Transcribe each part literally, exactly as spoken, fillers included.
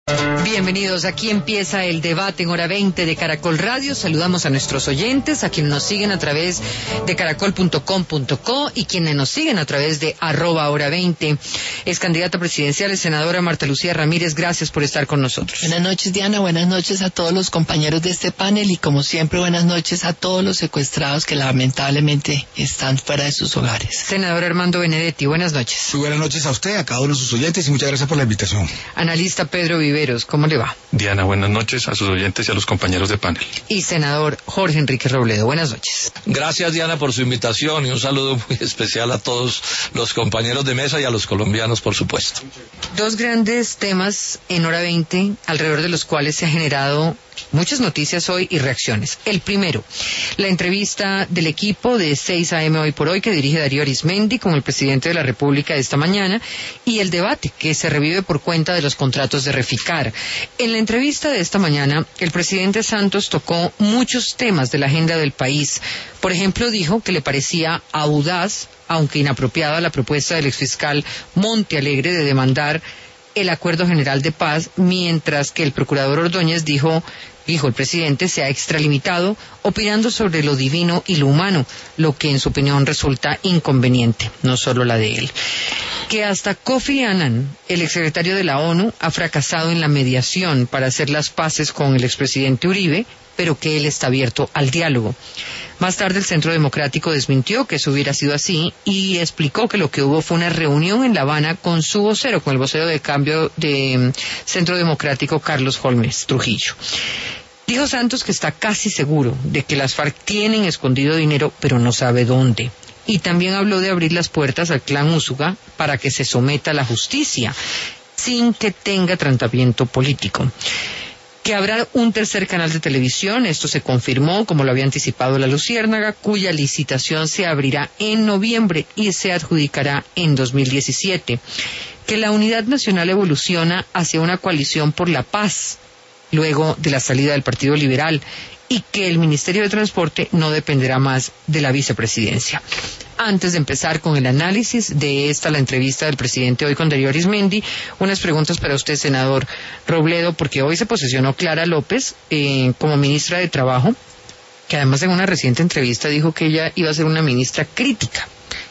Bienvenidos, aquí empieza el debate en hora veinte de Caracol Radio. Saludamos a nuestros oyentes, a quienes nos siguen a través de caracol punto com punto co y quienes nos siguen a través de arroba hora veinte. Es candidata presidencial, es senadora Marta Lucía Ramírez, gracias por estar con nosotros. Buenas noches, Diana, buenas noches a todos los compañeros de este panel y como siempre buenas noches a todos los secuestrados que lamentablemente están fuera de sus hogares. Senador Armando Benedetti, buenas noches. Muy buenas noches a usted, a cada uno de sus oyentes y muchas gracias por la invitación. Analista Pedro Viveros, ¿cómo le va? Diana, buenas noches a sus oyentes y a los compañeros de panel. Y senador Jorge Enrique Robledo, buenas noches. Gracias, Diana, por su invitación y un saludo muy especial a todos los compañeros de mesa y a los colombianos, por supuesto. Dos grandes temas en hora veinte, alrededor de los cuales se ha generado muchas noticias hoy y reacciones. El primero, la entrevista del equipo de seis a eme Hoy por Hoy que dirige Darío Arizmendi con el presidente de la República de esta mañana y el debate que se revive por cuenta de los contratos de Reficar. En la entrevista de esta mañana, el presidente Santos tocó muchos temas de la agenda del país. Por ejemplo, dijo que le parecía audaz, aunque inapropiada, la propuesta del exfiscal Montealegre de demandar el Acuerdo General de Paz, mientras que el procurador Ordóñez dijo, dijo el presidente, se ha extralimitado opinando sobre lo divino y lo humano, lo que en su opinión resulta inconveniente, no solo la de él. Que hasta Kofi Annan, el exsecretario de la ONU, ha fracasado en la mediación para hacer las paces con el expresidente Uribe, pero que él está abierto al diálogo. Más tarde el Centro Democrático desmintió que eso hubiera sido así y explicó que lo que hubo fue una reunión en La Habana con su vocero, con el vocero de cambio de Centro Democrático, Carlos Holmes Trujillo. Dijo Santos que está casi seguro de que las FARC tienen escondido dinero, pero no sabe dónde. Y también habló de abrir las puertas al clan Úsuga para que se someta a la justicia, sin que tenga tratamiento político. Que habrá un tercer canal de televisión, esto se confirmó, como lo había anticipado La Luciérnaga, cuya licitación se abrirá en noviembre y se adjudicará en dos mil diecisiete. Que la Unidad Nacional evoluciona hacia una coalición por la paz, luego de la salida del Partido Liberal, y que el Ministerio de Transporte no dependerá más de la vicepresidencia. Antes de empezar con el análisis de esta, la entrevista del presidente hoy con Darío Arizmendi, unas preguntas para usted, senador Robledo, porque hoy se posesionó Clara López eh, como ministra de Trabajo, que además en una reciente entrevista dijo que ella iba a ser una ministra crítica.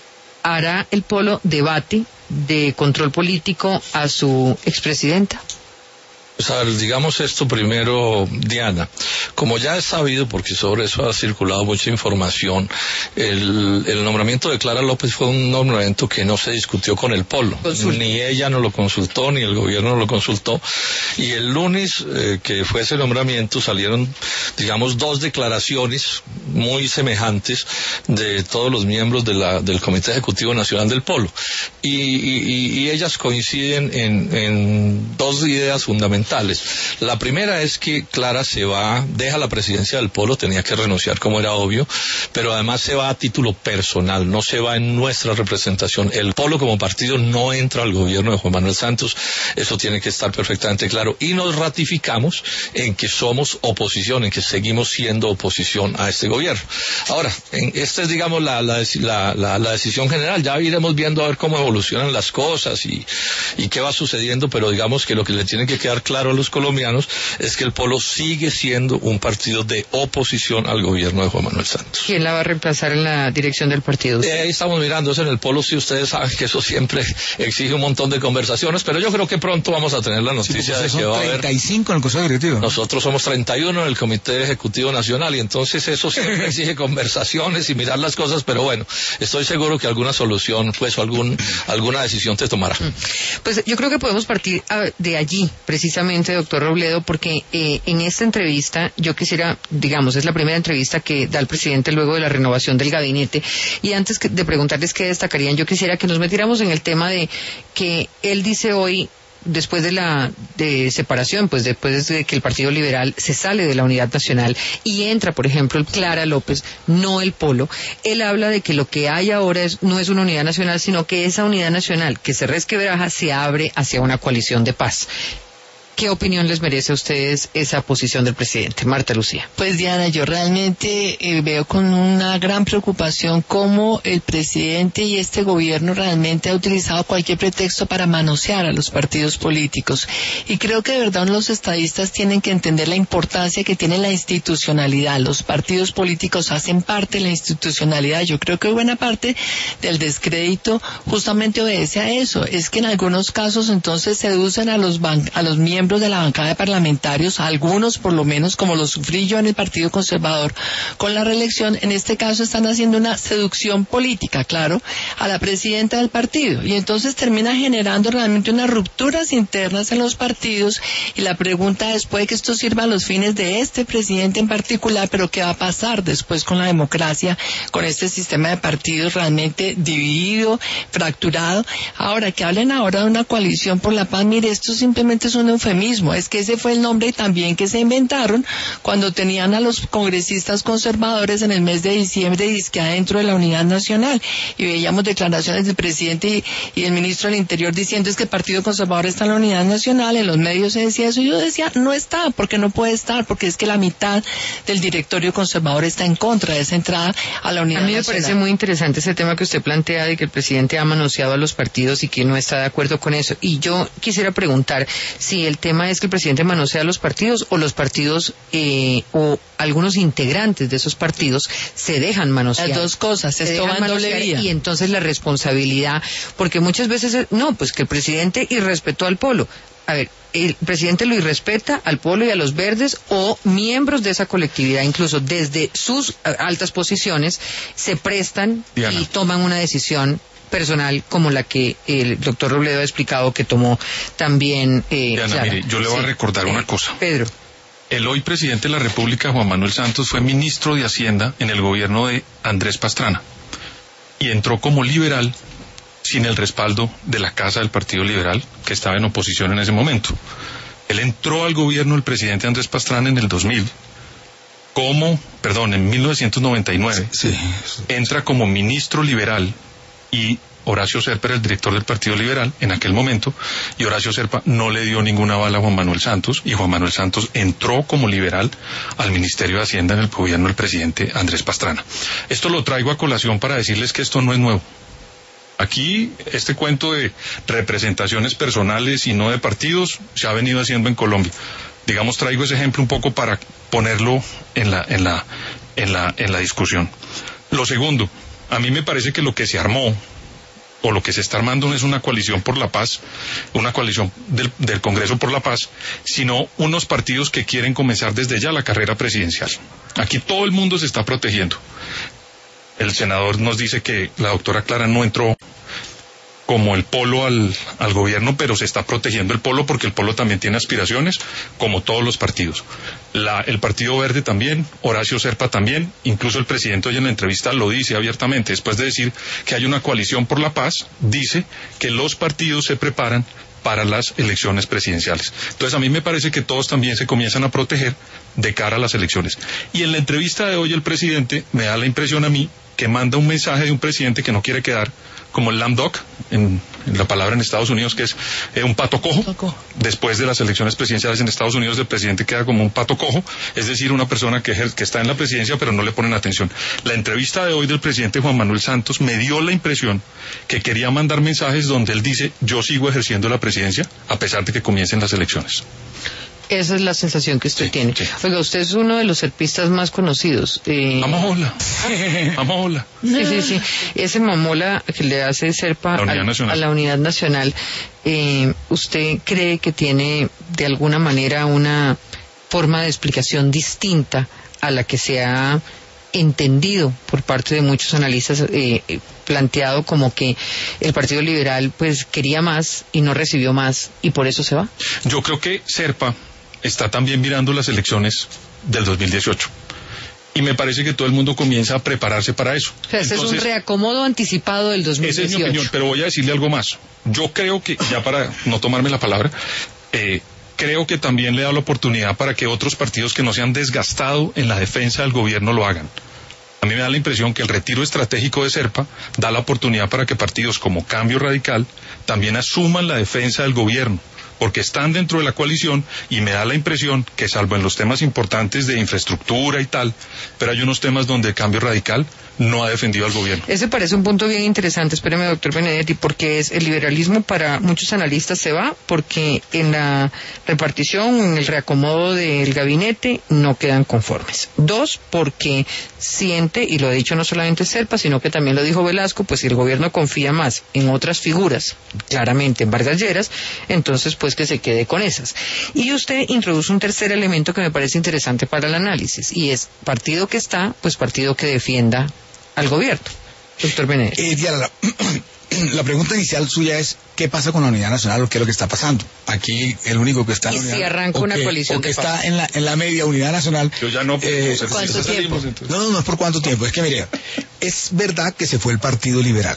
¿Hará el Polo debate de control político a su expresidenta? O sea, digamos esto primero, Diana. Como ya es sabido, porque sobre eso ha circulado mucha información, el, el nombramiento de Clara López fue un nombramiento que no se discutió con el Polo. Consulta. Ni ella no lo consultó, ni el gobierno no lo consultó. Y el lunes eh, que fue ese nombramiento salieron, digamos, dos declaraciones muy semejantes de todos los miembros de la, del Comité Ejecutivo Nacional del Polo. Y, y, y ellas coinciden en, en dos ideas fundamentales. La primera es que Clara se va, deja la presidencia del Polo, tenía que renunciar como era obvio, pero además se va a título personal, no se va en nuestra representación. El Polo como partido no entra al gobierno de Juan Manuel Santos, eso tiene que estar perfectamente claro, y nos ratificamos en que somos oposición, en que seguimos siendo oposición a este gobierno. Ahora, en, esta es digamos la, la, la, la, la decisión general, ya iremos viendo a ver cómo evolucionan las cosas y, y qué va sucediendo, pero digamos que lo que le tiene que quedar claro a los colombianos es que el Polo sigue siendo un partido de oposición al gobierno de Juan Manuel Santos. ¿Quién la va a reemplazar en la dirección del partido? Eh, ahí estamos mirando eso en el Polo, si ustedes saben que eso siempre exige un montón de conversaciones, pero yo creo que pronto vamos a tener la noticia sí, de que va a haber... treinta y cinco en el Consejo Directivo. Nosotros somos treinta y uno en el Comité Ejecutivo Nacional y entonces eso siempre exige conversaciones y mirar las cosas, pero bueno, estoy seguro que alguna solución, pues, o algún, alguna decisión te tomará. Pues yo creo que podemos partir de allí, precisamente, doctor Robledo, porque eh, en esta entrevista yo quisiera, digamos, es la primera entrevista que da el presidente luego de la renovación del gabinete, y antes de preguntarles qué destacarían, yo quisiera que nos metiéramos en el tema de que él dice hoy, después de la de separación, pues después de que el Partido Liberal se sale de la Unidad Nacional y entra, por ejemplo, Clara López, no el Polo, él habla de que lo que hay ahora es, no es una unidad nacional, sino que esa unidad nacional que se resquebraja se abre hacia una coalición de paz. ¿Qué opinión les merece a ustedes esa posición del presidente? Marta Lucía. Pues Diana, yo realmente eh, veo con una gran preocupación cómo el presidente y este gobierno realmente ha utilizado cualquier pretexto para manosear a los partidos políticos. Y creo que de verdad los estadistas tienen que entender la importancia que tiene la institucionalidad. Los partidos políticos hacen parte de la institucionalidad. Yo creo que buena parte del descrédito justamente obedece a eso. Es que en algunos casos entonces seducen a los, ban- a los miembros de la bancada de parlamentarios, algunos por lo menos, como lo sufrí yo en el Partido Conservador con la reelección, en este caso están haciendo una seducción política, claro, a la presidenta del partido, y entonces termina generando realmente unas rupturas internas en los partidos, y la pregunta es, puede que esto sirva a los fines de este presidente en particular, pero ¿qué va a pasar después con la democracia, con este sistema de partidos realmente dividido, fracturado? Ahora, que hablen ahora de una coalición por la paz, mire, esto simplemente es un eufemismo. Es que ese fue el nombre también que se inventaron cuando tenían a los congresistas conservadores en el mes de diciembre dizque adentro de la Unidad Nacional, y veíamos declaraciones del presidente y, y del ministro del Interior diciendo es que el Partido Conservador está en la Unidad Nacional. En los medios se decía eso, y yo decía no está, porque no puede estar, porque es que la mitad del directorio conservador está en contra de esa entrada a la Unidad Nacional. A mí me Nacional. parece muy interesante ese tema que usted plantea de que el presidente ha manoseado a los partidos y que no está de acuerdo con eso, y yo quisiera preguntar si el tema es que el presidente manosea a los partidos o los partidos eh, o algunos integrantes de esos partidos se dejan manosear. Las dos cosas, se esto va en doble vía. Y entonces la responsabilidad, porque muchas veces, no, pues que el presidente irrespetó al pueblo. A ver, el presidente lo irrespeta al pueblo y a los verdes o miembros de esa colectividad, incluso desde sus altas posiciones, se prestan Diana. y toman una decisión personal como la que el doctor Robledo ha explicado que tomó también eh, Diana, Clara. mire, yo le voy sí. a recordar eh, una cosa. Pedro. El hoy presidente de la República, Juan Manuel Santos, fue ministro de Hacienda en el gobierno de Andrés Pastrana y entró como liberal sin el respaldo de la Casa del Partido Liberal, que estaba en oposición en ese momento. Él entró al gobierno del presidente Andrés Pastrana en el dos mil como, perdón, en mil novecientos noventa y nueve, Sí. entra como ministro liberal y Horacio Serpa era el director del Partido Liberal en aquel momento, y Horacio Serpa no le dio ninguna bala a Juan Manuel Santos, y Juan Manuel Santos entró como liberal al Ministerio de Hacienda en el gobierno del presidente Andrés Pastrana. Esto lo traigo a colación para decirles que esto no es nuevo. Aquí, este cuento de representaciones personales y no de partidos se ha venido haciendo en Colombia. Digamos, traigo ese ejemplo un poco para ponerlo en la, en la, en la, en la discusión. Lo segundo, a mí me parece que lo que se armó, o lo que se está armando, no es una coalición por la paz, una coalición del, del Congreso por la Paz, sino unos partidos que quieren comenzar desde ya la carrera presidencial. Aquí todo el mundo se está protegiendo. El senador nos dice que la doctora Clara no entró como el polo al, al gobierno, pero se está protegiendo el polo porque el polo también tiene aspiraciones, como todos los partidos. La, el Partido Verde también, Horacio Serpa también, incluso el presidente hoy en la entrevista lo dice abiertamente, después de decir que hay una coalición por la paz, dice que los partidos se preparan para las elecciones presidenciales. Entonces a mí me parece que todos también se comienzan a proteger de cara a las elecciones. Y en la entrevista de hoy el presidente me da la impresión a mí que manda un mensaje de un presidente que no quiere quedar como el lame duck, en, en la palabra en Estados Unidos, que es eh, un pato cojo. Pato. Después de las elecciones presidenciales en Estados Unidos, el presidente queda como un pato cojo, es decir, una persona que, que está en la presidencia pero no le ponen atención. La entrevista de hoy del presidente Juan Manuel Santos me dio la impresión que quería mandar mensajes donde él dice, yo sigo ejerciendo la presidencia a pesar de que comiencen las elecciones. Esa es la sensación que usted sí, tiene. Sí. Oiga, usted es uno de los serpistas más conocidos. Eh... Mamola. Mamola. Sí, sí, sí. Ese mamola que le hace Serpa a, a la Unidad Nacional, eh, ¿usted cree que tiene de alguna manera una forma de explicación distinta a la que se ha entendido por parte de muchos analistas, eh, planteado como que el Partido Liberal pues quería más y no recibió más y por eso se va? Yo creo que Serpa está también mirando las elecciones del dos mil dieciocho y me parece que todo el mundo comienza a prepararse para eso. O sea, ese es un reacomodo anticipado del dos mil dieciocho. Esa es mi opinión, pero voy a decirle algo más. Yo creo que, ya para no tomarme la palabra, eh, creo que también le da la oportunidad para que otros partidos que no se han desgastado en la defensa del gobierno lo hagan. A mí me da la impresión que el retiro estratégico de Serpa da la oportunidad para que partidos como Cambio Radical también asuman la defensa del gobierno, porque están dentro de la coalición y me da la impresión que salvo en los temas importantes de infraestructura y tal, pero hay unos temas donde el Cambio Radical no ha defendido al gobierno. Ese parece un punto bien interesante, espéreme, doctor Benedetti, porque es el liberalismo para muchos analistas se va, porque en la repartición, en el reacomodo del gabinete, no quedan conformes. Dos, porque siente, y lo ha dicho no solamente Serpa, sino que también lo dijo Velasco, pues si el gobierno confía más en otras figuras, claramente en Vargas Lleras, entonces pues que se quede con esas. Y usted introduce un tercer elemento que me parece interesante para el análisis, y es partido que está, pues partido que defienda al gobierno. Doctor Benedetti. Eh, Diana, la, la pregunta inicial suya es ¿qué pasa con la unidad nacional o qué es lo que está pasando? Aquí el único que está en la unidad, si arranca una que, coalición o que de está paz. en la, en la media unidad nacional. Yo ya no, eh, no sé ¿cuánto si tiempo? salimos, no, no, no es por cuánto tiempo, es que mire, es verdad que se fue el Partido Liberal.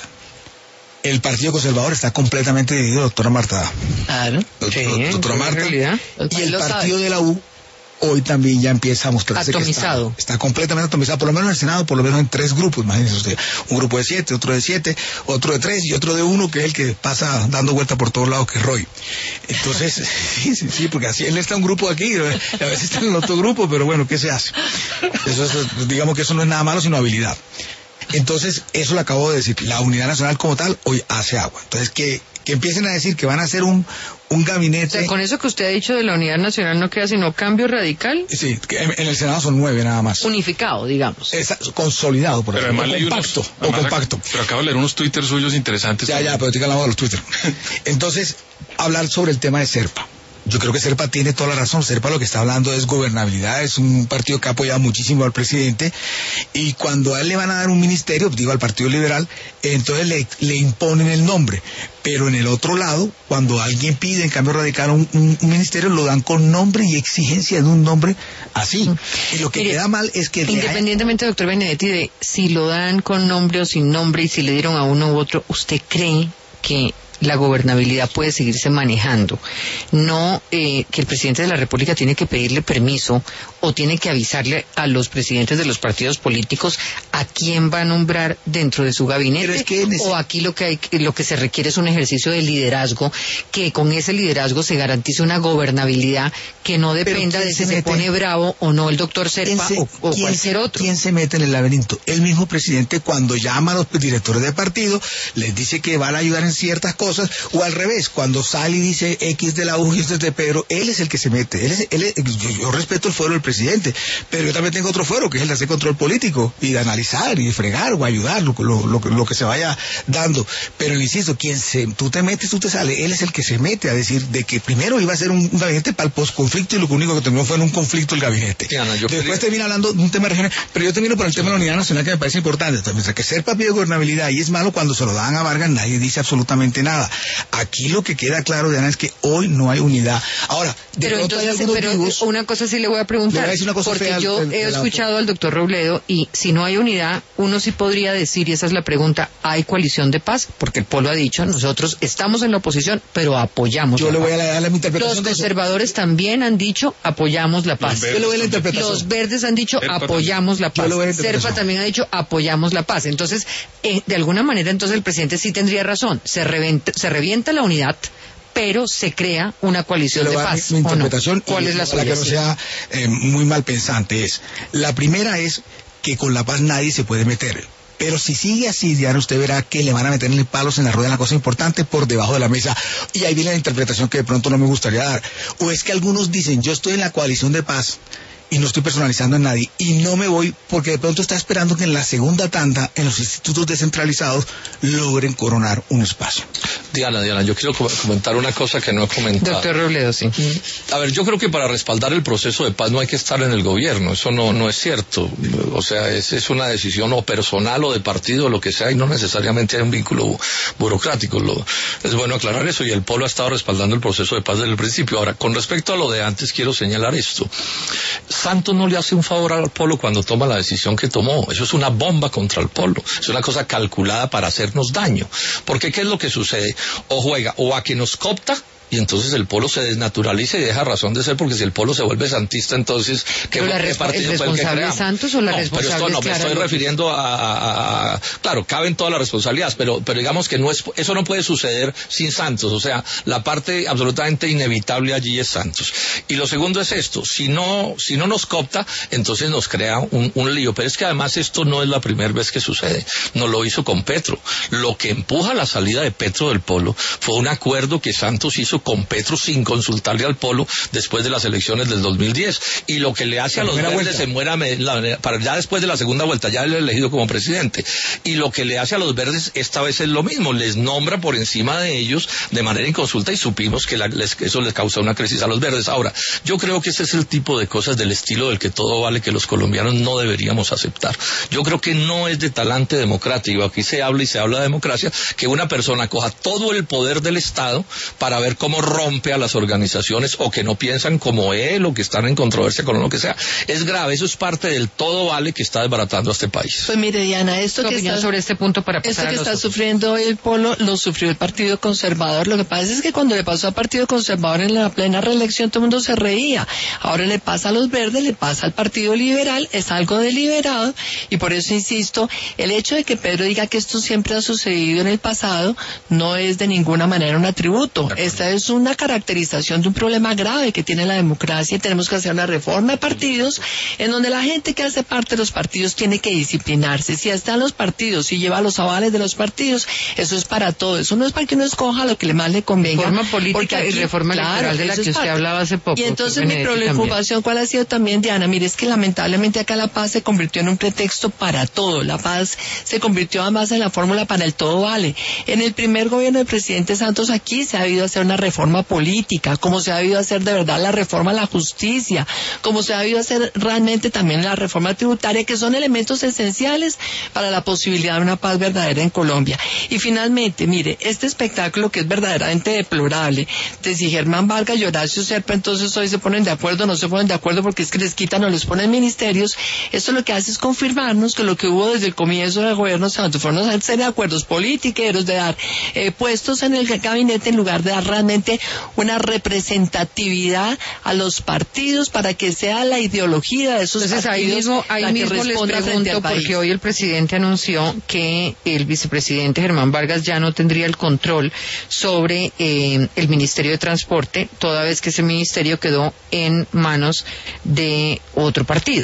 El Partido Conservador está completamente dividido, doctora Marta. Claro. Doctora, Sí, doctora en Marta. realidad. Y el Lo Partido sabe. de la U hoy también ya empieza a mostrarse Atomizado. que está, está completamente atomizado, por lo menos en el Senado, por lo menos en tres grupos, imagínense usted, un grupo de siete, otro de siete, otro de tres y otro de uno, que es el que pasa dando vuelta por todos lados, que es Roy. Entonces, sí, sí, sí, porque así él está en un grupo aquí, a veces está en el otro grupo, pero bueno, ¿qué se hace? Eso es, digamos que eso no es nada malo, sino habilidad. Entonces, eso lo acabo de decir, la unidad nacional como tal hoy hace agua. Entonces, que, que empiecen a decir que van a hacer un, un gabinete... O sea, con eso que usted ha dicho de la unidad nacional no queda sino cambio radical Sí, que en, en el Senado son nueve nada más. unificado, digamos. Es consolidado, por Pero ejemplo, además leí o unos- compacto, o además, compacto. Pero acabo de leer unos twitters suyos interesantes. Ya, ya, pero digan la voz de los Twitter. Entonces, hablar sobre el tema de Serpa. Yo creo que Serpa tiene toda la razón. Serpa lo que está hablando es gobernabilidad, es un partido que ha apoyado muchísimo al presidente, y cuando a él le van a dar un ministerio, digo al Partido Liberal, entonces le, le imponen el nombre. Pero en el otro lado, cuando alguien pide en Cambio Radical un, un, un ministerio, lo dan con nombre y exigencia de un nombre así. Y lo que Mire, queda mal es que... Independientemente, doctor Benedetti, de si lo dan con nombre o sin nombre y si le dieron a uno u otro, ¿usted cree que la gobernabilidad puede seguirse manejando? No eh, que el presidente de la República tiene que pedirle permiso o tiene que avisarle a los presidentes de los partidos políticos a quién va a nombrar dentro de su gabinete, Pero es que en ese- o aquí lo que hay, lo que se requiere es un ejercicio de liderazgo, que con ese liderazgo se garantice una gobernabilidad que no dependa ¿quién de si se se, mete? pone bravo o no el doctor ¿Quién Serpa se, o, o quién cualquier se- otro. ¿Quién se mete en el laberinto? El mismo presidente, cuando llama a los directores de partido, les dice que van a ayudar en ciertas cosas, o al revés, cuando sale y dice X de la U y X de Pedro, él es el que se mete. Él es- él es- yo, yo respeto el fuero del presidente, pero yo también tengo otro fuero, que es el de hacer control político, y de analizar, y de fregar, o ayudar, lo, lo, lo, lo que se vaya dando. Pero insisto, quien se, tú te metes, tú te sales, él es el que se mete a decir de que primero iba a ser un, un gabinete para el posconflicto, y lo único que terminó fue en un conflicto el gabinete. Diana, yo Después quería- termina hablando de un tema regional, pero yo termino por el tema de la unidad nacional, que me parece importante. Entonces, mientras que Serpa pide gobernabilidad y es malo, cuando se lo dan a Vargas nadie dice absolutamente nada. Aquí lo que queda claro, Diana, es que hoy no hay unidad. Ahora, de Pero pronto hay entonces, algunos pero vivos- una cosa sí le voy a preguntar, Le voy a decir una cosa porque fea yo del- he del escuchado al doctor Robledo y si no hay unidad, uno sí podría decir, y esa es la pregunta, ¿hay coalición de paz? Porque el pueblo ha dicho, nosotros estamos en la oposición, pero apoyamos Yo la le voy a paz. dar la interpretación Los de eso. conservadores también han dicho, apoyamos la paz. verdes Yo le voy a la también. interpretación. Los verdes han dicho, Serpa apoyamos la Yo paz. le voy a la interpretación. Serpa también ha dicho, apoyamos la paz. Entonces, eh, de alguna manera, entonces el presidente sí tendría razón. Se revienta, se revienta la unidad, pero se crea una Yo coalición le de voy a dar paz. mi, mi ¿o no? interpretación, ¿Cuál y es la para suya? que no Sí. sea eh, muy mal pensante. Es la primera es que con la paz nadie se puede meter. Pero si sigue así, Diana, usted verá que le van a meterle palos en la rueda, en la cosa importante, por debajo de la mesa. Y ahí viene la interpretación que de pronto no me gustaría dar. O es que algunos dicen, yo estoy en la coalición de paz y no estoy personalizando a nadie, y no me voy porque de pronto está esperando que en la segunda tanda, en los institutos descentralizados, logren coronar un espacio. Diana, Diana, yo quiero com- comentar una cosa que no he comentado. Doctor Robledo, sí. A ver, yo creo que para respaldar el proceso de paz no hay que estar en el gobierno, eso no no es cierto. O sea, es, es una decisión o personal o de partido o lo que sea, y no necesariamente hay un vínculo bu- burocrático. Lo, es bueno aclarar eso, y el Polo ha estado respaldando el proceso de paz desde el principio. Ahora, con respecto a lo de antes, quiero señalar esto. Santos no le hace un favor al Polo cuando toma la decisión que tomó. Eso es una bomba contra el Polo. Es una cosa calculada para hacernos daño. Porque ¿qué es lo que sucede? O juega o a que nos coopta y entonces el polo se desnaturaliza y deja razón de ser, porque si el polo se vuelve santista, entonces ¿qué, ¿Pero la qué resp- partido el fue el que responsable creamos? es Santos o la no, responsable pero esto no, es me Clara estoy López? refiriendo a, a, a, a claro, caben todas las responsabilidades, pero, pero digamos que no es, eso no puede suceder sin Santos, o sea, la parte absolutamente inevitable allí es Santos. Y lo segundo es esto, si no, si no nos coopta, entonces nos crea un, un lío, pero es que además esto no es la primera vez que sucede, no lo hizo con Petro. Lo que empuja la salida de Petro del polo fue un acuerdo que Santos hizo con Petro sin consultarle al polo después de las elecciones del dos mil diez, y lo que le hace a los verdes se muera la, para ya después de la segunda vuelta, ya él es elegido como presidente, y lo que le hace a los verdes esta vez es lo mismo, les nombra por encima de ellos de manera inconsulta, y supimos que la, les, eso les causa una crisis a los verdes. Ahora, yo creo que ese es el tipo de cosas del estilo del que todo vale, que los colombianos no deberíamos aceptar. Yo creo que no es de talante democrático, aquí se habla y se habla de democracia, que una persona coja todo el poder del Estado para ver cómo rompe a las organizaciones, o que no piensan como él, o que están en controversia con lo que sea. Es grave, eso es parte del todo vale que está desbaratando a este país. Pues mire, Diana, esto que está sobre este punto para Esto pasar que a los está otros. sufriendo el polo lo sufrió el Partido Conservador. Lo que pasa es que cuando le pasó al Partido Conservador en la plena reelección todo el mundo se reía. Ahora le pasa a los verdes, le pasa al Partido Liberal, es algo deliberado, y por eso insisto, el hecho de que Pedro diga que esto siempre ha sucedido en el pasado no es de ninguna manera un atributo. Esta es una caracterización de un problema grave que tiene la democracia, y tenemos que hacer una reforma de partidos en donde la gente que hace parte de los partidos tiene que disciplinarse. Si están los partidos y lleva los avales de los partidos, eso es para todo. Eso no es para que uno escoja lo que le más le convenga. Reforma política aquí, y reforma claro, electoral de la eso que es usted parte. hablaba hace poco. Y entonces doctor mi Benedetti, preocupación, ¿cuál ha sido también, Diana? Mire, es que lamentablemente acá la paz se convirtió en un pretexto para todo. La paz se convirtió además en la fórmula para el todo vale. En el primer gobierno del presidente Santos aquí se ha habido hacer una reforma política, como se ha habido hacer de verdad la reforma a la justicia, como se ha habido hacer realmente también la reforma tributaria, que son elementos esenciales para la posibilidad de una paz verdadera en Colombia. Y finalmente, mire, este espectáculo que es verdaderamente deplorable, de si Germán Vargas y Horacio Serpa entonces hoy se ponen de acuerdo, no se ponen de acuerdo porque es que les quitan o les ponen ministerios, esto lo que hace es confirmarnos que lo que hubo desde el comienzo del gobierno Santos fueron una serie de acuerdos politiqueros, de dar eh, puestos en el gabinete en lugar de dar realmente una representatividad a los partidos para que sea la ideología de esos Entonces ahí partidos mismo, ahí la que mismo les responda frente pregunto, al país. porque hoy el presidente anunció que el vicepresidente Germán Vargas ya no tendría el control sobre eh, el Ministerio de Transporte, toda vez que ese ministerio quedó en manos de otro partido.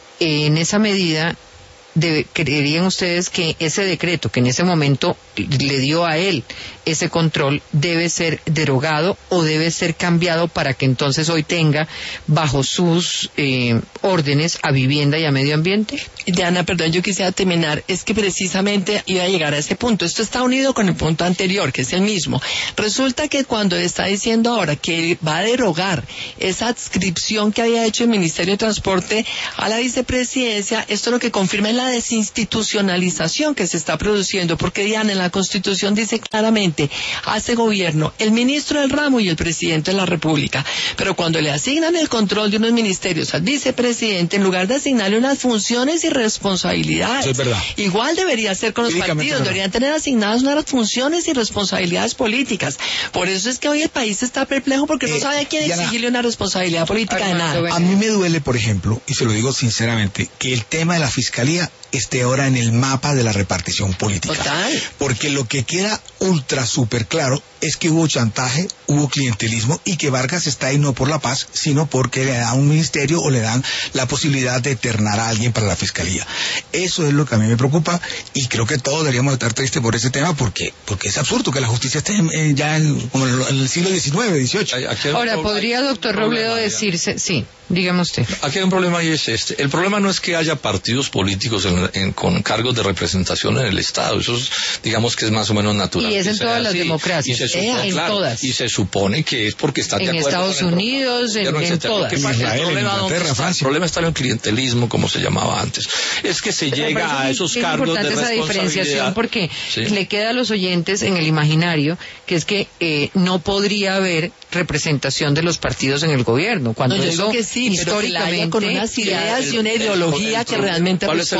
En esa medida, debe, ¿creerían ustedes que ese decreto que en ese momento le dio a él ese control debe ser derogado o debe ser cambiado para que entonces hoy tenga bajo sus eh, órdenes a vivienda y a medio ambiente? Diana, perdón, yo quisiera terminar. Es que precisamente iba a llegar a ese punto. Esto está unido con el punto anterior, que es el mismo. Resulta que cuando está diciendo ahora que va a derogar esa adscripción que había hecho el Ministerio de Transporte a la vicepresidencia, esto lo que confirma es la desinstitucionalización que se está produciendo, porque Diana, en la Constitución dice claramente, hace gobierno el ministro del ramo y el presidente de la República, pero cuando le asignan el control de unos ministerios al vicepresidente, en lugar de asignarle unas funciones y responsabilidades, Eso es verdad. igual debería ser con los Jurídicamente partidos, no. deberían tener asignadas unas funciones y responsabilidades políticas. Por eso es que hoy el país está perplejo, porque no Eh, sabe a quién Diana, exigirle una responsabilidad política de Armando nada. A mí me duele, por ejemplo, y se lo digo sinceramente, que el tema de la fiscalía esté ahora en el mapa de la repartición política. Total. Porque lo que queda ultra súper claro es que hubo chantaje, hubo clientelismo, y que Vargas está ahí no por la paz, sino porque le dan un ministerio o le dan la posibilidad de eternar a alguien para la fiscalía. Eso es lo que a mí me preocupa, y creo que todos deberíamos estar tristes por ese tema, porque porque es absurdo que la justicia esté eh, ya en, como en el, en el siglo diecinueve, dieciocho. Aquí hay un Ahora, pro- ¿podría, hay un doctor problema, Robledo, Diana. decirse, sí, dígame usted? Aquí hay un problema y es este. El problema no es que haya partidos políticos en, en, con cargos de representación en el Estado. Eso es, digamos que es más o menos natural. Y es que en sea todas las así. democracias. Y se Eh, supone, en claro, todas. y se supone que es porque están En de acuerdo Estados con el Unidos, en- gobierno, en etcétera. Lo que todas. pasa es que Israel, el problema, en ¿dónde Inglaterra, está? Francia. El problema está en el clientelismo, como se llamaba antes. Es que se Me llega parece a que esos es cargos de importante esa diferenciación responsabilidad. porque Sí. le queda a los oyentes en el imaginario que es que eh, no podría haber representación de los partidos en el gobierno, cuando No, yo eso digo que sí, pero que la haya históricamente con unas ideas el- y una el- ideología el- que realmente ¿Cuál es el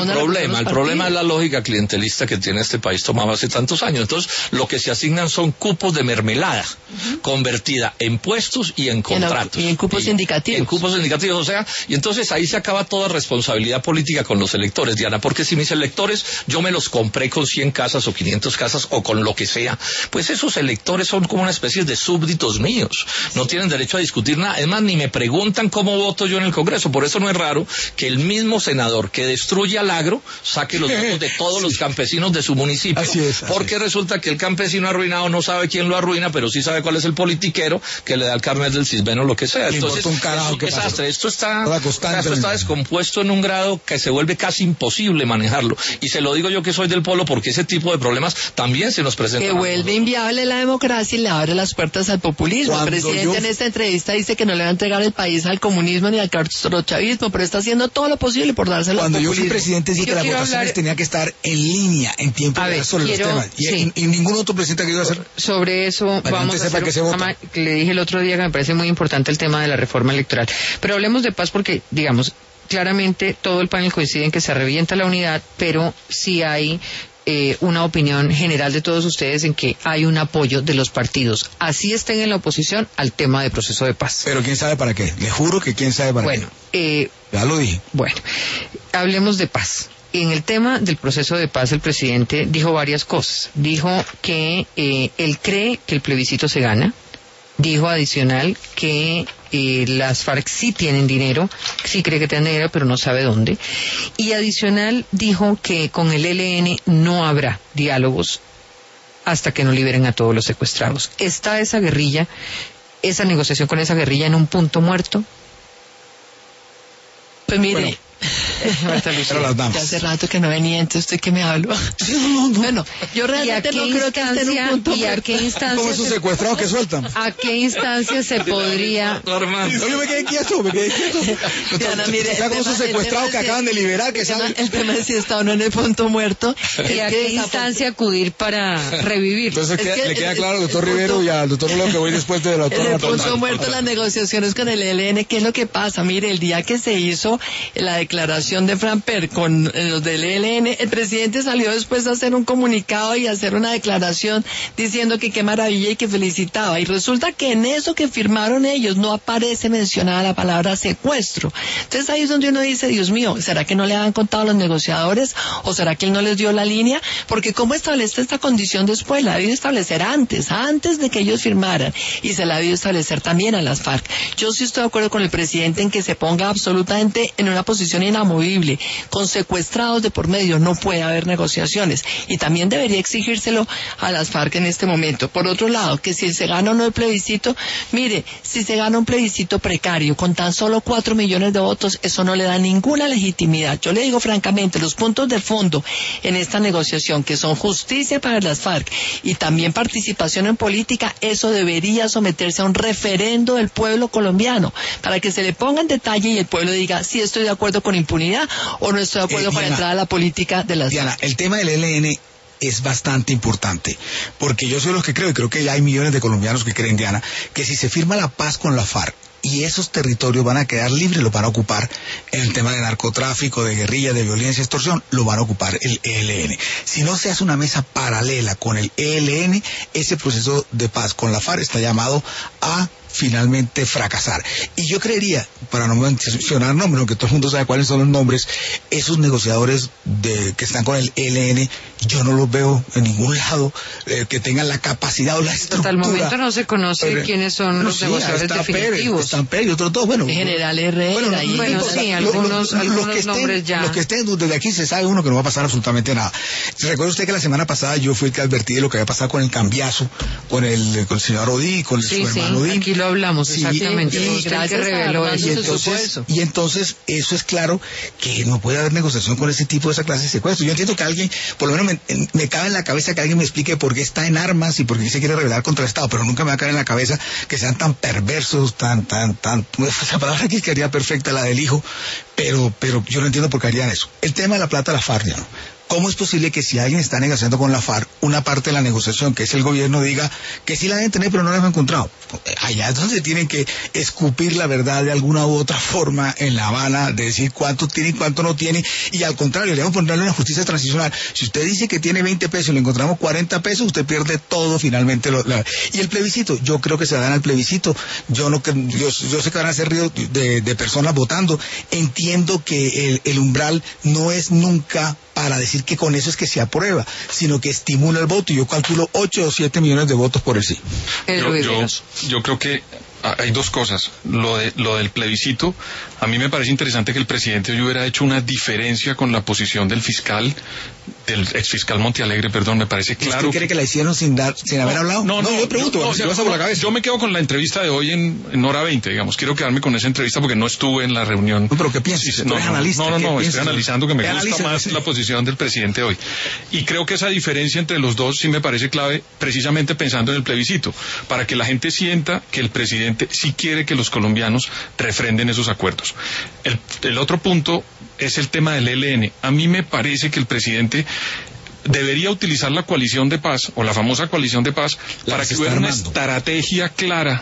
corresponde el a problema, los el problema es partidos. la lógica clientelista que tiene este país tomado hace tantos años. Entonces, lo que se asignan son cupos de mermelada, uh-huh. convertida en puestos y en contratos. Y en cupos y, indicativos. En cupos indicativos, o sea, y entonces ahí se acaba toda responsabilidad política con los electores, Diana, porque si mis electores, yo me los compré con cien casas o quinientas casas o con lo que sea, pues esos electores son como una especie de súbditos míos, no tienen derecho a discutir nada, es más, ni me preguntan cómo voto yo en el Congreso. Por eso no es raro que el mismo senador que destruye al agro saque los votos de todos sí. los campesinos de su municipio, así es, así porque es. resulta que el campesino arruinado no sabe quién lo arruina, pero sí sabe cuál es el politiquero que le da el carnet del Cisbeno o lo que sea. Entonces, un carajo, es un desastre. Esto está, esto está descompuesto en un grado que se vuelve casi imposible manejarlo. Y se lo digo yo que soy del polo, porque ese tipo de problemas también se nos presentan. Que vuelve inviable la democracia y le abre las puertas al populismo. Cuando el presidente yo... en esta entrevista dice que no le va a entregar el país al comunismo ni al castrochavismo, pero está haciendo todo lo posible por dárselo Cuando al yo populismo. fui presidente dije que las votaciones hablar... tenían que estar en línea, en tiempo real sobre quiero... los temas. Y, sí. y, y ningún otro presidente que iba a hacer. Sobre eso vamos a hacer que se vota. Le dije el otro día que me parece muy importante el tema de la reforma electoral. Pero hablemos de paz porque, digamos, claramente todo el panel coincide en que se revienta la unidad, pero sí hay eh, una opinión general de todos ustedes en que hay un apoyo de los partidos, así estén en la oposición, al tema de proceso de paz. Pero quién sabe para qué, le juro que quién sabe para bueno, qué. Bueno, eh, ya lo dije. Bueno, hablemos de paz. En el tema del proceso de paz, el presidente dijo varias cosas. Dijo que eh, él cree que el plebiscito se gana. Dijo adicional que eh, las FARC sí tienen dinero, sí cree que tienen dinero, pero no sabe dónde. Y adicional dijo que con el E L N no habrá diálogos hasta que no liberen a todos los secuestrados. ¿Está esa guerrilla, esa negociación con esa guerrilla en un punto muerto? Pues mire... Bueno. Ya hace rato que no venía, entonces usted que me habló. Sí, no, no. Bueno, yo realmente no creo que esté en un punto ¿Y a qué instancia? ¿Cómo esos secuestrados que sueltan? ¿A qué instancia se podría? No, yo me quedé quieto, me quedé quieto. Diana, mire, o sea, como esos secuestrados que acaban de liberar, que saben. El tema es si está o no en el punto muerto. ¿Y a qué instancia acudir para revivir? Entonces queda, le queda claro al doctor Rivero y al doctor Lolo que voy después de la doctora. En el punto muerto las negociaciones con el E L N, ¿qué es lo que pasa? Mire, el día que se hizo la declaración de Framper con los del E L N, el presidente salió después a hacer un comunicado y a hacer una declaración diciendo que qué maravilla y que felicitaba, y resulta que en eso que firmaron ellos no aparece mencionada la palabra secuestro. Entonces ahí es donde uno dice, Dios mío, ¿será que no le han contado a los negociadores o será que él no les dio la línea? Porque ¿cómo establece esta condición después? La debió establecer antes, antes de que ellos firmaran, y se la debió establecer también a las FARC. Yo sí estoy de acuerdo con el presidente en que se ponga absolutamente en una posición inamovible. Con secuestrados de por medio no puede haber negociaciones, y también debería exigírselo a las FARC en este momento. Por otro lado, que si se gana o no el plebiscito, mire, si se gana un plebiscito precario con tan solo cuatro millones de votos, eso no le da ninguna legitimidad. Yo le digo francamente, los puntos de fondo en esta negociación, que son justicia para las FARC y también participación en política, eso debería someterse a un referendo del pueblo colombiano, para que se le ponga en detalle y el pueblo diga si estoy de acuerdo con impunidad o no estoy de acuerdo eh, Diana, con la entrada a la política de las Diana, el tema del E L N es bastante importante, porque yo soy los que creo, y creo que ya hay millones de colombianos que creen, Diana, que si se firma la paz con la FARC y esos territorios van a quedar libres, los van a ocupar en el tema de narcotráfico, de guerrilla, de violencia, extorsión, lo van a ocupar el E L N. Si no se hace una mesa paralela con el E L N, ese proceso de paz con la FARC está llamado a finalmente fracasar. Y yo creería, para no mencionar nombres, aunque todo el mundo sabe cuáles son los nombres, esos negociadores de, que están con el E L N, yo no los veo en ningún lado eh, que tengan la capacidad o la estructura. Hasta el momento no se conoce pero, quiénes son los sí, negociadores definitivos. Están Pérez, otros dos, bueno. General Herrera. Bueno, y bueno y sí, algunos, lo, lo, algunos los que nombres estén, ya. Los que estén desde aquí se sabe uno que no va a pasar absolutamente nada. ¿Recuerda usted que la semana pasada yo fui el que advertí de lo que había pasado con el cambiazo, con el, con el señor Odí, con sí, su sí, hermano Odí? Aquí lo hablamos, sí, exactamente. Y, y, gracias que reveló eso. Y entonces, eso. y entonces eso es claro que no puede haber negociación con ese tipo de esa clase de secuestro. Yo entiendo que alguien, por lo menos me, me cabe en la cabeza que alguien me explique por qué está en armas y por qué se quiere rebelar contra el Estado, pero nunca me va a caer en la cabeza que sean tan perversos, tan, tan, tan, esa palabra aquí quedaría perfecta, la del hijo, pero, pero yo no entiendo por qué harían eso. El tema de la plata de la FARC, ¿no? ¿Cómo es posible que si alguien está negociando con la FARC, una parte de la negociación, que es el gobierno, diga que sí la deben tener pero no la han encontrado? Allá es donde tienen que escupir la verdad de alguna u otra forma en La Habana, de decir cuánto tiene y cuánto no tiene, y al contrario, le vamos a ponerle una justicia transicional. Si usted dice que tiene veinte pesos y le encontramos cuarenta pesos, usted pierde todo finalmente. Lo, la... Y el plebiscito, yo creo que se dan al plebiscito, yo no yo, yo sé que van a ser ríos de, de personas votando, entiendo que el, el umbral no es nunca para decir que con eso es que se aprueba, sino que estimula el voto, y yo calculo ocho o siete millones de votos por el sí. Yo, yo, yo creo que hay dos cosas. Lo, de, lo del plebiscito, a mí me parece interesante que el presidente hoy hubiera hecho una diferencia con la posición del fiscal, del exfiscal Montealegre, perdón, me parece claro. ¿Usted cree que la hicieron sin dar, sin haber hablado? No, no, no yo pregunto, no, yo, por la cabeza. Yo me quedo con la entrevista de hoy en, en hora veinte, digamos. Quiero quedarme con esa entrevista porque no estuve en la reunión. No, pero ¿qué piensas? Sí, no, no, analista, no, no, no, estoy analizando que me gusta analiza, más sí. la posición del presidente hoy. Y creo que esa diferencia entre los dos sí me parece clave, precisamente pensando en el plebiscito, para que la gente sienta que el presidente sí quiere que los colombianos refrenden esos acuerdos. El, el otro punto es el tema del E L N. A mí me parece que el presidente debería utilizar la coalición de paz, o la famosa coalición de paz, la para que hubiera una estrategia clara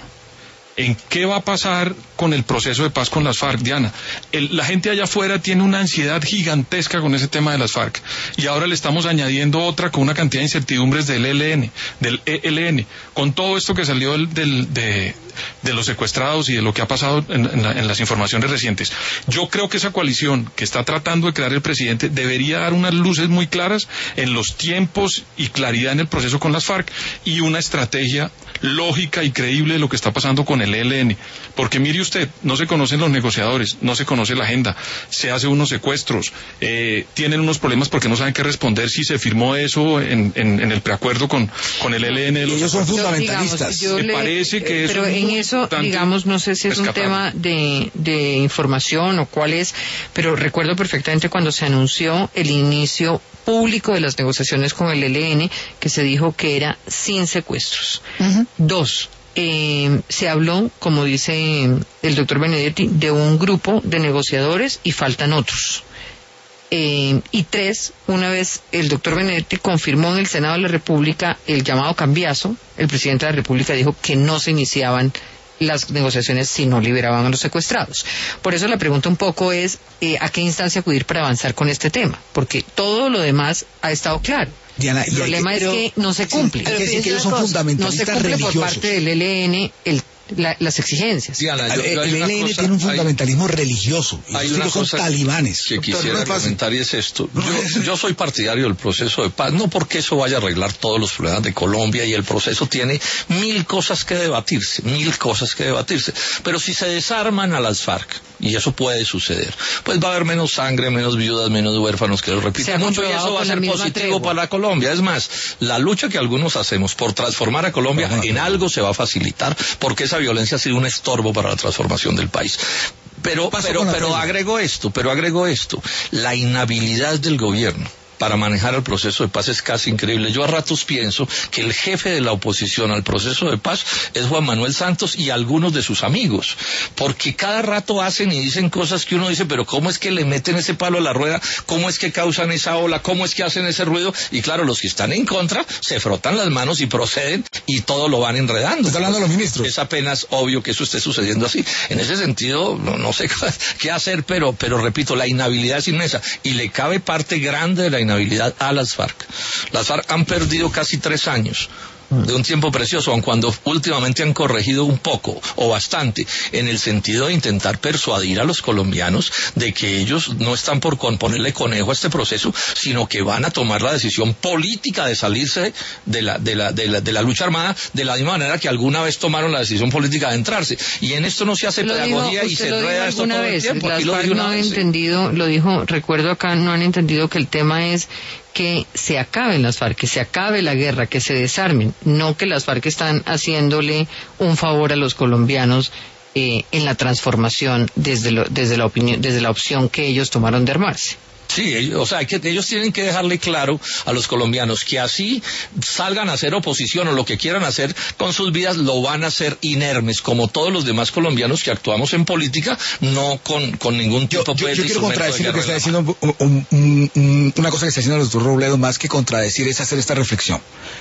en qué va a pasar con el proceso de paz con las FARC, Diana. El, la gente allá afuera tiene una ansiedad gigantesca con ese tema de las FARC, y ahora le estamos añadiendo otra con una cantidad de incertidumbres del E L N, del E L N, con todo esto que salió del, del, de, de los secuestrados y de lo que ha pasado en, en, la, en las informaciones recientes. Yo creo que esa coalición que está tratando de crear el presidente debería dar unas luces muy claras en los tiempos y claridad en el proceso con las FARC, y una estrategia lógica y creíble de lo que está pasando con el E L N, porque mire usted, no se conocen los negociadores, no se conoce la agenda, se hacen unos secuestros, eh, tienen unos problemas porque no saben qué responder si se firmó eso en, en, en el preacuerdo con, con el E L N de los ellos son acuerdos. fundamentalistas. Yo, digamos, yo me le, parece que eh, eso pero es en eso, digamos, no sé si es escapar. un tema de, de información o cuál es, pero recuerdo perfectamente cuando se anunció el inicio público de las negociaciones con el E L N, que se dijo que era sin secuestros. Uh-huh. Dos, eh, se habló, como dice el doctor Benedetti, de un grupo de negociadores y faltan otros. Eh, y tres, una vez el doctor Benedetti confirmó en el Senado de la República el llamado cambiazo, el presidente de la República dijo que no se iniciaban las negociaciones si no liberaban a los secuestrados. Por eso la pregunta un poco es eh, ¿a qué instancia acudir para avanzar con este tema? Porque todo lo demás ha estado claro. Diana, el problema que, pero, es que no se cumple. Sí, hay que decir que ellos son fundamentalistas no se cumple religiosos. por parte del E L N el La, las exigencias. Diana, yo, yo el E L N cosa, tiene un fundamentalismo hay, religioso. Y hay una son cosa talibanes. que Doctor, quisiera no comentar y es esto. Yo, yo soy partidario del proceso de paz, no porque eso vaya a arreglar todos los problemas de Colombia, y el proceso tiene mil cosas que debatirse, mil cosas que debatirse. Pero si se desarman a las FARC, y eso puede suceder, pues va a haber menos sangre, menos viudas, menos huérfanos, que lo repito mucho, y eso va a ser positivo tregua. para Colombia. Es más, la lucha que algunos hacemos por transformar a Colombia Ajá. en algo se va a facilitar, porque esa violencia ha sido un estorbo para la transformación del país. Pero, pero, pero agrego esto, pero agrego esto, la inhabilidad del gobierno para manejar el proceso de paz es casi increíble. Yo a ratos pienso que el jefe de la oposición al proceso de paz es Juan Manuel Santos y algunos de sus amigos, porque cada rato hacen y dicen cosas que uno dice, pero ¿cómo es que le meten ese palo a la rueda? ¿Cómo es que causan esa ola? ¿Cómo es que hacen ese ruido? Y claro, los que están en contra se frotan las manos y proceden, y todo lo van enredando. Está hablando de los ministros. Es apenas obvio que eso esté sucediendo así. En ese sentido, no, no sé qué hacer, pero, pero repito, la inhabilidad es inmensa, y le cabe parte grande de la inhabilidad a las FARC. Las FARC han perdido casi tres años de un tiempo precioso, aun cuando últimamente han corregido un poco o bastante, en el sentido de intentar persuadir a los colombianos de que ellos no están por ponerle conejo a este proceso, sino que van a tomar la decisión política de salirse de la, de la, de la, de la lucha armada, de la misma manera que alguna vez tomaron la decisión política de entrarse. Y en esto no se hace lo pedagogía dijo, y se lo enreda esto todo vez. el tiempo. Las Aquí lo FARC dijo no una han vez, entendido, lo dijo, recuerdo acá, no han entendido que el tema es que se acaben las FARC, que se acabe la guerra, que se desarmen, no que las FARC están haciéndole un favor a los colombianos eh, en la transformación desde, lo, desde, la opinión, desde la opción que ellos tomaron de armarse. Sí, o sea, que ellos tienen que dejarle claro a los colombianos que así salgan a hacer oposición o lo que quieran hacer con sus vidas, lo van a hacer inermes, como todos los demás colombianos que actuamos en política, no con, con ningún tipo yo, yo, pues, yo de quiero contradecir lo que está de diciendo, un, un, un, un, una cosa que está diciendo el doctor Robledo, más que contradecir, es hacer esta reflexión.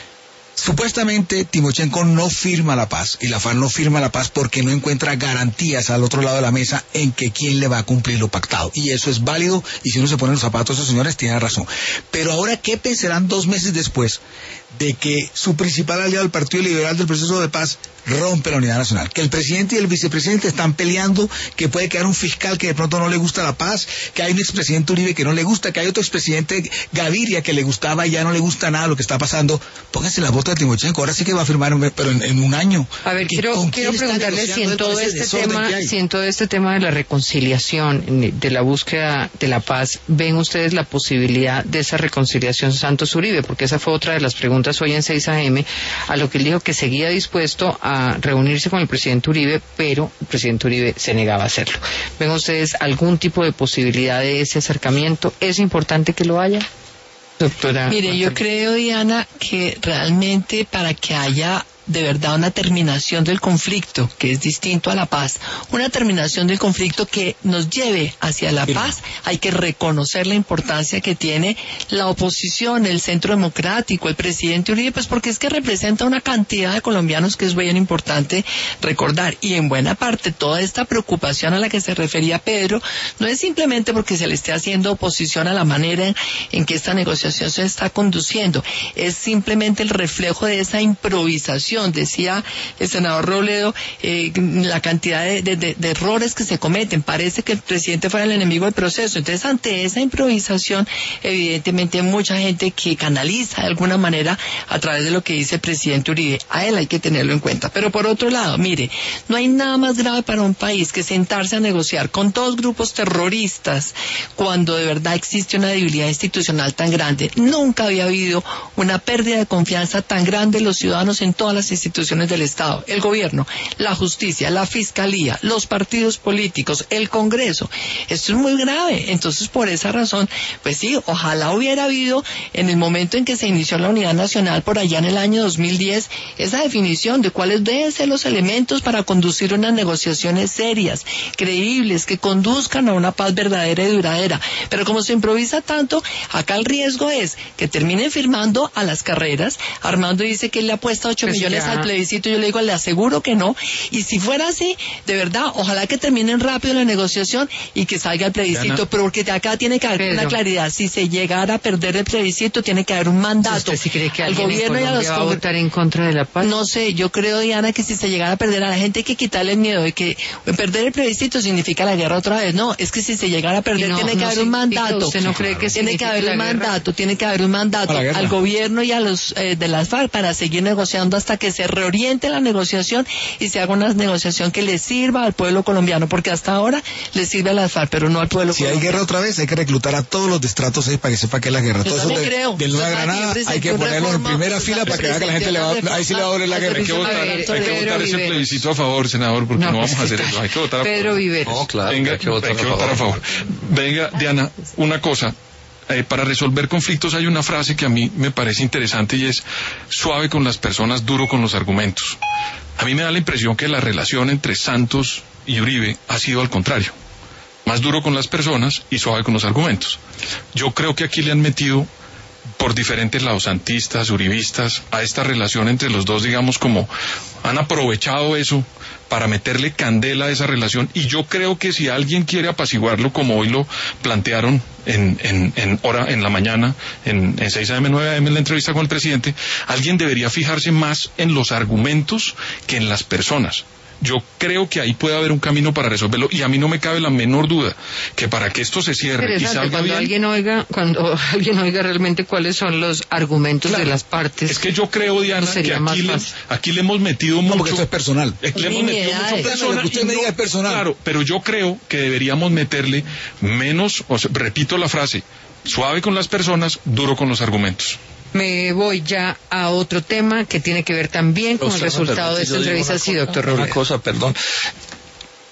Supuestamente Timochenko no firma la paz y la FARC no firma la paz porque no encuentra garantías al otro lado de la mesa en que quién le va a cumplir lo pactado, y eso es válido, y si uno se pone en los zapatos de esos señores tiene razón. Pero ahora, ¿qué pensarán dos meses después de que su principal aliado, el Partido Liberal del Proceso de Paz, rompe la unidad nacional? Que el presidente y el vicepresidente están peleando, que puede quedar un fiscal que de pronto no le gusta la paz, que hay un expresidente Uribe que no le gusta, que hay otro expresidente Gaviria que le gustaba y ya no le gusta nada lo que está pasando. Pónganse la bota de Timochenko, ahora sí que va a firmar, pero en, en un año. A ver, quiero, quiero preguntarle si en todo este tema, si en todo este tema de la reconciliación, de la búsqueda de la paz, ven ustedes la posibilidad de esa reconciliación Santos-Uribe, porque esa fue otra de las preguntas hoy en seis A M, a lo que él dijo que seguía dispuesto a reunirse con el presidente Uribe, pero el presidente Uribe se negaba a hacerlo. ¿Ven ustedes algún tipo de posibilidad de ese acercamiento? ¿Es importante que lo haya, doctora? Mire, yo creo, Diana, que realmente para que haya de verdad una terminación del conflicto, que es distinto a la paz, una terminación del conflicto que nos lleve hacia la paz, hay que reconocer la importancia que tiene la oposición, el centro democrático, el presidente Uribe, pues porque es que representa una cantidad de colombianos que es bien importante recordar, y en buena parte toda esta preocupación a la que se refería Pedro no es simplemente porque se le esté haciendo oposición a la manera en, en que esta negociación se está conduciendo, es simplemente el reflejo de esa improvisación. Decía el senador Robledo, eh, la cantidad de, de, de, de errores que se cometen. Parece que el presidente fuera el enemigo del proceso. Entonces, ante esa improvisación, evidentemente hay mucha gente que canaliza de alguna manera a través de lo que dice el presidente Uribe. A él hay que tenerlo en cuenta. Pero por otro lado, mire, no hay nada más grave para un país que sentarse a negociar con dos grupos terroristas cuando de verdad existe una debilidad institucional tan grande. Nunca había habido una pérdida de confianza tan grande de los ciudadanos en todas las instituciones del Estado, el gobierno, la justicia, la fiscalía, los partidos políticos, el Congreso. Esto es muy grave. Entonces, por esa razón, pues sí, ojalá hubiera habido en el momento en que se inició la Unidad Nacional, por allá en el año dos mil diez, esa definición de cuáles deben ser los elementos para conducir unas negociaciones serias, creíbles, que conduzcan a una paz verdadera y duradera. Pero como se improvisa tanto, acá el riesgo es que terminen firmando a las carreras. Armando dice que él le apuesta ocho Pues millones ya. al plebiscito, yo le digo, le aseguro que no, y si fuera así, de verdad, ojalá que terminen rápido la negociación y que salga el plebiscito, Diana. pero porque de acá tiene que haber Pedro. una claridad, si se llegara a perder el plebiscito, tiene que haber un mandato ¿Usted sí cree que al alguien en gobierno y a los Colombia va a congre- votar en contra de la paz? No sé, yo creo, Diana, que si se llegara a perder a la gente hay que quitarle el miedo de que perder el plebiscito significa la guerra otra vez. No, es que si se llegara a perder Y no- tiene que no haber un significa- mandato. ¿usted no cree que tiene que signifique haber la un guerra? mandato, tiene que haber un mandato A la guerra. al gobierno y a los eh, de las FARC para seguir negociando hasta que se reoriente la negociación y se haga una negociación que le sirva al pueblo colombiano, porque hasta ahora le sirve a las FARC, pero no al pueblo Si hay colombiano. guerra otra vez, hay que reclutar a todos los destratos ahí para que sepa que es la guerra. Yo Todo eso también de, creo. del Nueva Yo Granada también hay que presenté ponerlos en reforma, primera yo fila para que vea que la gente le va, presenté ahí sí le va a doler la guerra. Hay que votar, A ver, hay que Pedro votar ese Viveros. plebiscito a favor, senador, porque no, No, vamos a pues, hacer eso. Hay que votar a favor. Pedro Viveros. No, claro, Venga, hay que votar, hay que votar a favor. Venga, Diana, una cosa. Eh, para resolver conflictos hay una frase que a mí me parece interesante y es suave con las personas, duro con los argumentos. A mí me da la impresión que la relación entre Santos y Uribe ha sido al contrario. Más duro con las personas y suave con los argumentos. Yo creo que aquí le han metido por diferentes lados, santistas, uribistas, a esta relación entre los dos, digamos, como han aprovechado eso para meterle candela a esa relación, y yo creo que si alguien quiere apaciguarlo, como hoy lo plantearon en, en, en hora, en la mañana, en, en seis A M, nueve A M, en la entrevista con el presidente, alguien debería fijarse más en los argumentos que en las personas. Yo creo que ahí puede haber un camino para resolverlo, y a mí no me cabe la menor duda que para que esto se cierre y Interesante, salga cuando bien, alguien oiga, cuando alguien oiga realmente cuáles son los argumentos Claro. de las partes. es que yo creo, Diana, Eso sería que más aquí le, fácil. aquí le hemos metido No, mucho. porque esto es personal. Eh, le hemos metido Nimiedades. mucho Lo persona que usted y me no- diga es personal. Claro, pero yo creo que deberíamos meterle menos, o sea, repito la frase, suave con las personas, duro con los argumentos. Me voy ya a otro tema que tiene que ver también con el Roxana, resultado de permite, esta yo digo entrevista. una Sí, cosa, doctor Una Robledo. cosa, perdón.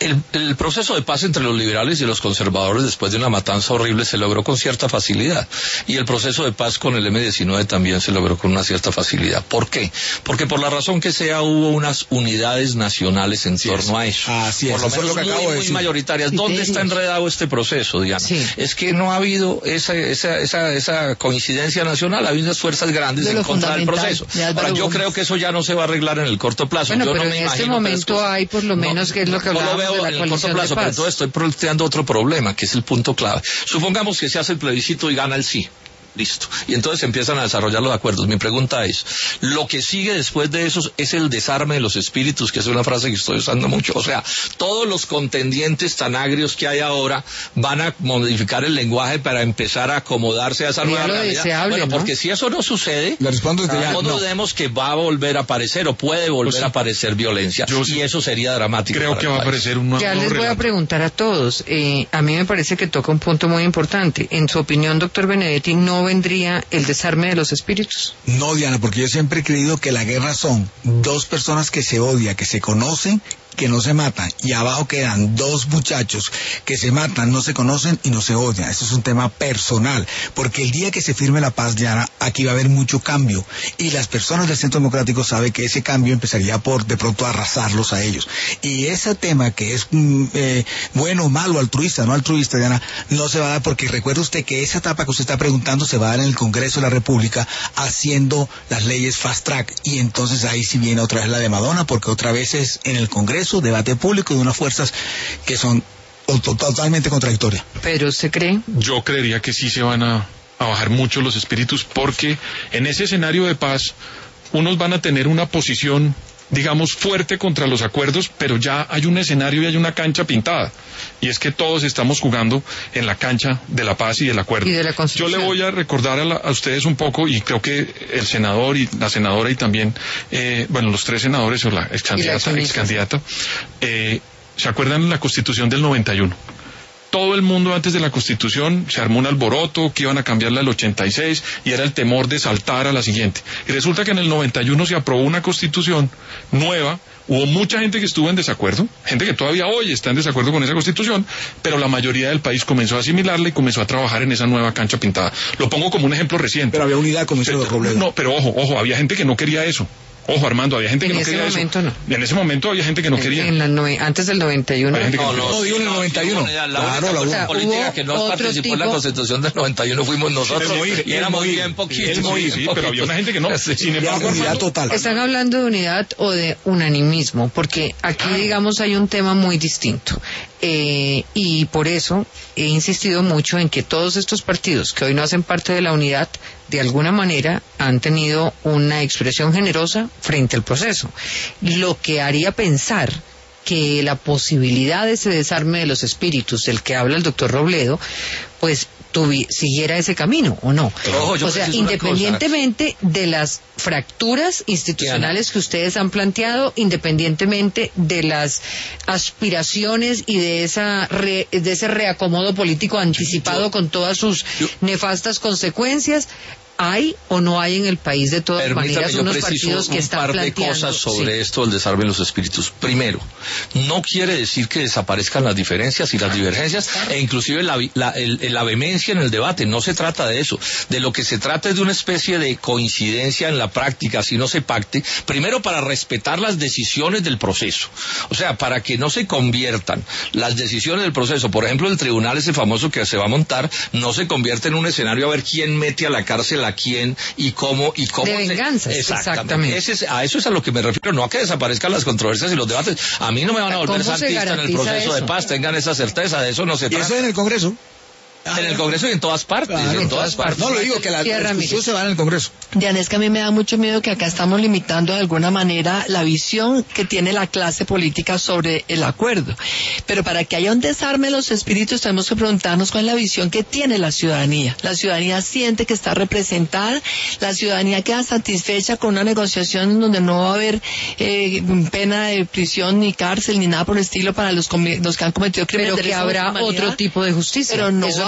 El, el proceso de paz entre los liberales y los conservadores después de una matanza horrible se logró con cierta facilidad, y el proceso de paz con el eme diecinueve también se logró con una cierta facilidad. ¿Por qué? Porque por la razón que sea hubo unas unidades nacionales en sí, torno a eso. Así es, por lo eso menos es lo que muy, de muy mayoritarias. ¿Dónde está enredado este proceso, Diana? Sí. Es que no ha habido esa, esa, esa, esa coincidencia nacional, hay unas fuerzas grandes de en contra del proceso. Ahora, yo creo que eso ya no se va a arreglar en el corto plazo. Bueno, yo pero no me en este imagino momento hay por lo menos no, que es lo que hablábamos no lo veo de la en el corto coalición plazo, de paz. pero entonces estoy planteando otro problema, que es el punto clave. Supongamos que se hace el plebiscito y gana el sí. Listo. Y entonces empiezan a desarrollar los acuerdos. Mi pregunta es, ¿lo que sigue después de eso es el desarme de los espíritus? Que es una frase que estoy usando mucho. O sea, todos los contendientes tan agrios que hay ahora van a modificar el lenguaje para empezar a acomodarse a esa nueva realidad. Deseable, bueno, ¿no? porque si eso no sucede, le respondo desde ya, no dudemos que va a volver a aparecer o puede volver pues, a aparecer violencia. Yo, y eso sería dramático. Creo que va a aparecer un nuevo Ya les voy relato. a preguntar a todos. Eh, a mí me parece que toca un punto muy importante. En su opinión, doctor Benedetti, ¿no vendría el desarme de los espíritus? No, Diana, porque yo siempre he creído que la guerra son dos personas que se odian, que se conocen, que no se matan, y abajo quedan dos muchachos que se matan, no se conocen y no se odian. Eso es un tema personal, porque el día que se firme la paz, Diana, aquí va a haber mucho cambio, y las personas del Centro Democrático saben que ese cambio empezaría por de pronto arrasarlos a ellos, y ese tema que es mm, eh, bueno, malo, altruista, no altruista, Diana, no se va a dar, porque recuerde usted que esa etapa que usted está preguntando se va a dar en el Congreso de la República, haciendo las leyes fast track, y entonces ahí sí viene otra vez la de Madonna, porque otra vez es en el Congreso, debate público de unas fuerzas que son totalmente contradictorias. ¿Pero usted cree? Yo creería que sí se van a, a bajar mucho los espíritus, porque en ese escenario de paz unos van a tener una posición, digamos, fuerte contra los acuerdos, pero ya hay un escenario y hay una cancha pintada, y es que todos estamos jugando en la cancha de la paz y del acuerdo. Y de la Constitución. Yo le voy a recordar a, la, a ustedes un poco, y creo que el senador y la senadora y también, eh, bueno, los tres senadores o la ex candidata, ex candidata, eh, ¿se acuerdan de la Constitución del noventa y uno? Todo el mundo antes de la Constitución se armó un alboroto, que iban a cambiarla al ochenta y seis, y era el temor de saltar a la siguiente. Y resulta que en el noventa y uno se aprobó una Constitución nueva. Hubo mucha gente que estuvo en desacuerdo, gente que todavía hoy está en desacuerdo con esa Constitución, pero la mayoría del país comenzó a asimilarla y comenzó a trabajar en esa nueva cancha pintada. Lo pongo como un ejemplo reciente. Pero había unidad, como dice Robledo. No, pero ojo, ojo, había gente que no quería eso. Ojo, Armando, había gente que en no quería eso. En ese momento no. En ese momento había gente que no quería. En la nove... Antes del noventa y uno. Había gente que No, no, no, no, digo en el noventa y uno. La Claro, única la fuerza única. política que no Hubo participó otro en la tipo- Constitución del noventa y uno fuimos nosotros, El Moir, y el éramos Moir, bien poquitos. el Moir, sí, pero había una gente que no. Sí. Sin Ya, embargo, unidad Armando, total. ¿Están hablando de unidad o de unanimismo? Porque aquí, digamos, hay un tema muy distinto. Eh, y por eso he insistido mucho en que todos estos partidos que hoy no hacen parte de la unidad, de alguna manera han tenido una expresión generosa frente al proceso. Lo que haría pensar que la posibilidad de ese desarme de los espíritus del que habla el doctor Robledo, pues tuvi- siguiera ese camino, ¿o no? Pero, ojo, yo O sea, preciso una independientemente de las fracturas institucionales que ustedes han planteado, independientemente de las aspiraciones y de esa re- de ese reacomodo político anticipado Yo- con todas sus yo- nefastas consecuencias, ¿hay o no hay en el país de todas Permítame, maneras yo unos preciso partidos que un están par de planteando? cosas sobre Sí. esto del desarme de los espíritus. Primero, no quiere decir que desaparezcan las diferencias y las divergencias, e inclusive la, la, el, la vehemencia en el debate. No se trata de eso. De lo que se trata es de una especie de coincidencia en la práctica, si no se pacte, primero para respetar las decisiones del proceso. O sea, para que no se conviertan las decisiones del proceso, por ejemplo, el tribunal ese famoso que se va a montar, no se convierte en un escenario a ver quién mete a la cárcel a quién y cómo y cómo de se- venganzas, exactamente, exactamente. Ese es, a eso es a lo que me refiero, no a que desaparezcan las controversias y los debates. A mí no me van a volver ¿Cómo se santista en el garantiza proceso de eso? paz, tengan esa certeza, de eso no se Y eso trata. en el Congreso. En el Congreso y en todas partes, Claro, en todas partes. No, lo digo que la, Tierra, la discusión mire. se va en el Congreso. Diana, es que a mí me da mucho miedo que acá estamos limitando de alguna manera la visión que tiene la clase política sobre el acuerdo. Pero para que haya un desarme de los espíritus tenemos que preguntarnos cuál es la visión que tiene la ciudadanía. La ciudadanía siente que está representada, la ciudadanía queda satisfecha con una negociación donde no va a haber eh, pena de prisión ni cárcel ni nada por el estilo para los, comi- los que han cometido crímenes Pero de que lesa habrá humanidad. otro tipo de justicia. Pero no Eso va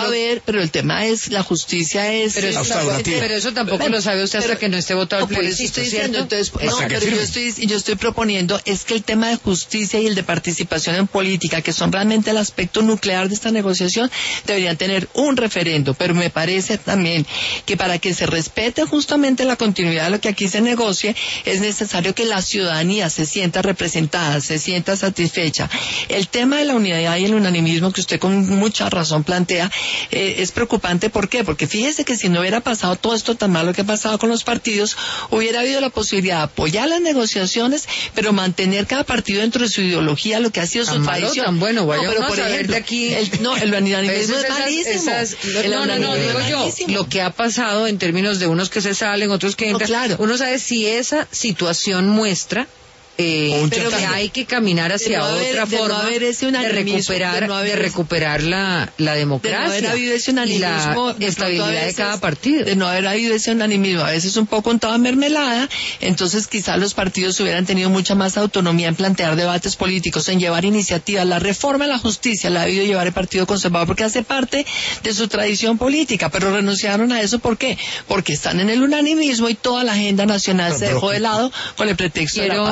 va a haber, pero el tema es, la justicia es... Pero, es pero eso tampoco pero, lo sabe usted hasta pero, que no esté votado no, el plebiscito, estoy ¿cierto? diciendo, entonces, Hasta no, que pero firme. yo estoy, yo estoy proponiendo es que el tema de justicia y el de participación en política, que son realmente el aspecto nuclear de esta negociación, deberían tener un referendo, pero me parece también que para que se respete justamente la continuidad de lo que aquí se negocie, es necesario que la ciudadanía se sienta representada, se sienta satisfecha. El tema de la unidad y el unanimismo que usted con mucha razón plantea, eh, es preocupante. ¿Por qué? Porque fíjese que si no hubiera pasado todo esto tan malo que ha pasado con los partidos, hubiera habido la posibilidad de apoyar las negociaciones, pero mantener cada partido dentro de su ideología, lo que ha sido su Tan malo, tradición. tan bueno, vaya no, pero uno por a saber ejemplo, de aquí. el, no, el unanimismo Esas- es malísimo. esas- El no, no, no, unanimismo digo es yo, malísimo. lo que ha pasado en términos de unos que se salen, otros que No, entran, claro. uno sabe si esa situación muestra eh, O un pero que chantaje. hay que caminar hacia no haber- otra de no forma haber ese de unanimismo, recuperar de no haber- de recuperar la, la democracia de no haber habido ese y unanimismo, la de pronto a estabilidad de veces, cada partido. de no haber habido ese unanimismo, a veces un poco en toda mermelada, entonces quizás los partidos hubieran tenido mucha más autonomía en plantear debates políticos, en llevar iniciativas. La reforma a la justicia la ha debido llevar el Partido Conservador porque hace parte de su tradición política, pero renunciaron a eso. ¿Por qué? Porque están en el unanimismo y toda la agenda nacional Pero- se pero- dejó de lado con el pretexto de la Quiero- paz.